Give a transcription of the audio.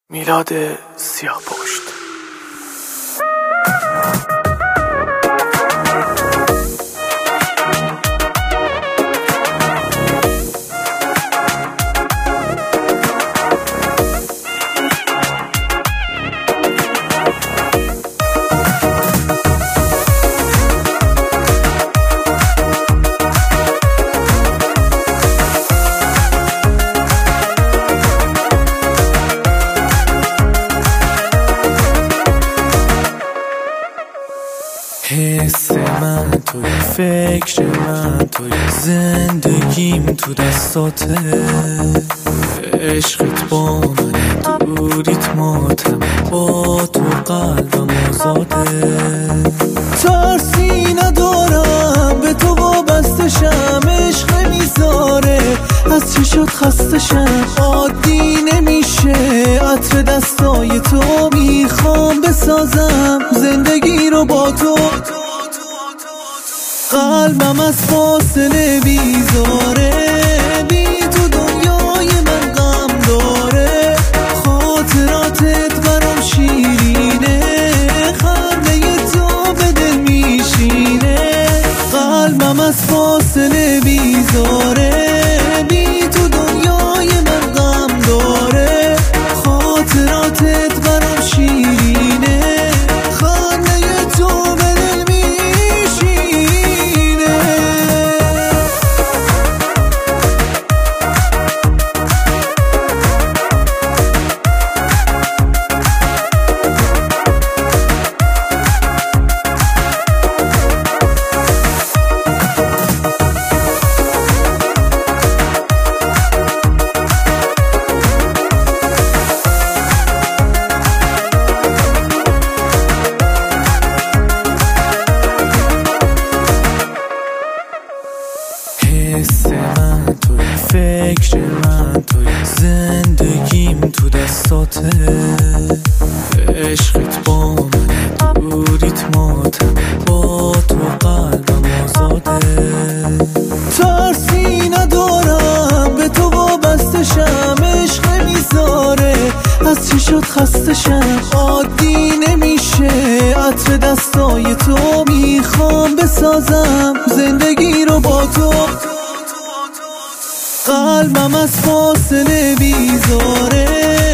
میلاد سیاه‌پشت. حس من توی فکر من توی زندگیم تو دستاته، عشقت با من دوریت ماتم، با تو قلبم آزاده. ترسی ندارم به تو وابستشم، عشق نمیذاره از چی شد خستشم، عادی نمیشه عطر دستای تو، میخوام بسازم زندگی رو با تو. قلبم از فاصله بیزاره، بی تو دنیای من غم داره، خاطراتت برام شیرینه، خنده تو به دل میشینه. قلبم از فاصله بیزاره، بی تو دنیای من غم داره، خاطراتت برام شیرینه، خنده تو به دل میشینه. حس من توی فکر من توی زندگیم تو دستاته، عشقت با من دوریت ماتم، با تو قلبم آزاده. ترسی ندارم به تو وابستشم، عشق نمیذاره از چی شد خستشم، عادی نمیشه عطر دستای تو، میخوام بسازم زندگی رو با تو. قلبم از فاصله بیزاره،